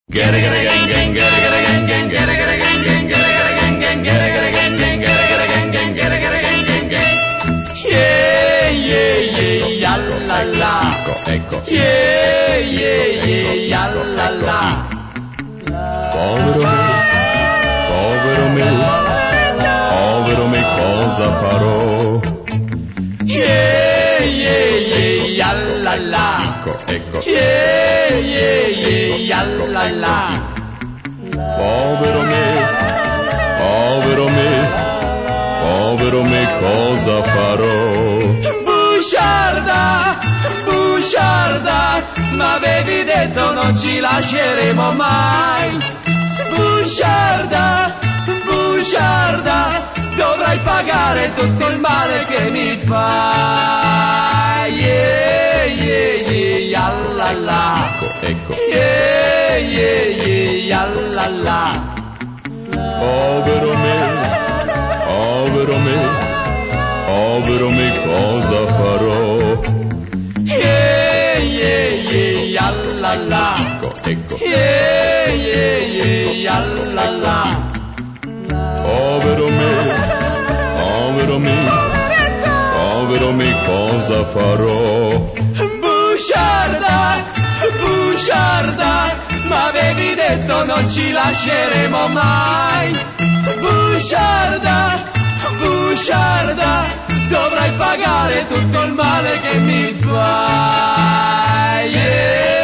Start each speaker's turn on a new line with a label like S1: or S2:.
S1: Yeah, yeah, yeah, yallala.
S2: Ecco.
S1: Yeah, yeah, yeah, yallala.
S2: Povero me, cosa farò?
S1: Yeah, yeah, yeah, yallala.
S2: Ecco.
S1: Yeah, yeah, yeah, yallala.
S2: Povero me, cosa farò?
S1: Busciarda, m'avevi detto non ci lasceremo mai. Busciarda, dovrai pagare tutto il male che mi fai. Yeah, yeah, yeah, yallala.
S2: Ecco.
S1: Yeah, yeah, yeah, yallala.
S2: Povero me, cosa farò?
S1: Yeah, yeah, yeah, yallala.
S2: Ecco.
S1: Yeah, yeah, yeah, yallala.
S2: Povero me, cosa farò?
S1: Busciarda, m'avevi detto non ci lasceremo mai. Busciarda, dovrai pagare tutto il male che mi fai. Yeah.